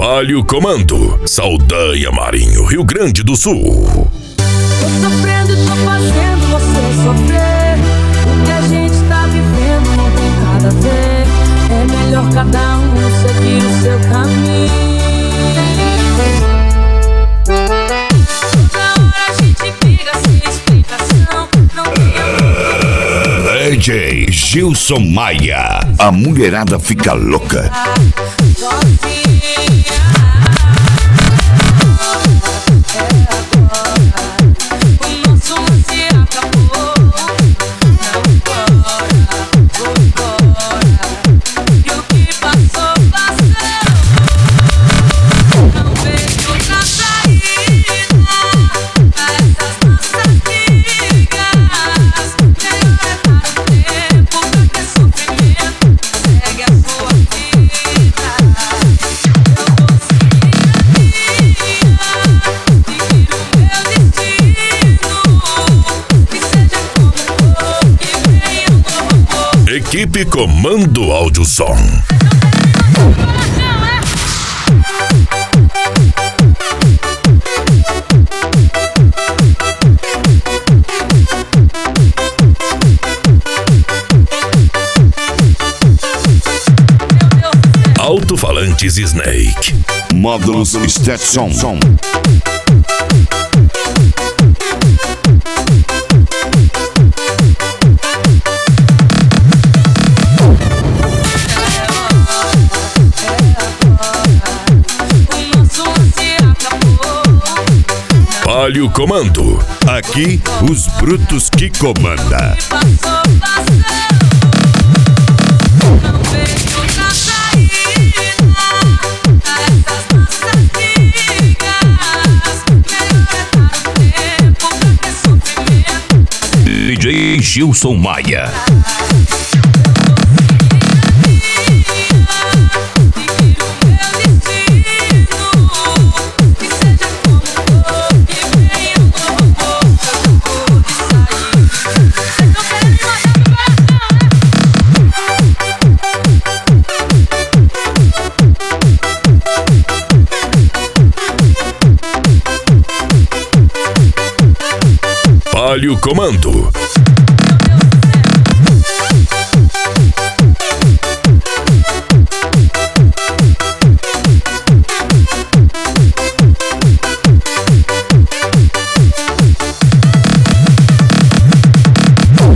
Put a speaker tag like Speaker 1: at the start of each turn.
Speaker 1: Palio Comando, Saldanha Marinho, Rio Grande do Sul.
Speaker 2: Tô sofrendo e tô fazendo você sofrer. O que a gente tá vivendo não tem nada a ver. É melhor cada um seguir o seu caminho. Toda hora a gente briga sem explicação. Não tem
Speaker 3: DJ Gilson Maia, a mulherada fica louca.
Speaker 1: Equipe Comando Áudio Som. Alto-falantes Snake.
Speaker 3: Módulos Stetson.
Speaker 1: Palio Comando, aqui os brutos que comanda.
Speaker 3: DJ Gilson Maia.
Speaker 1: Palio Comando,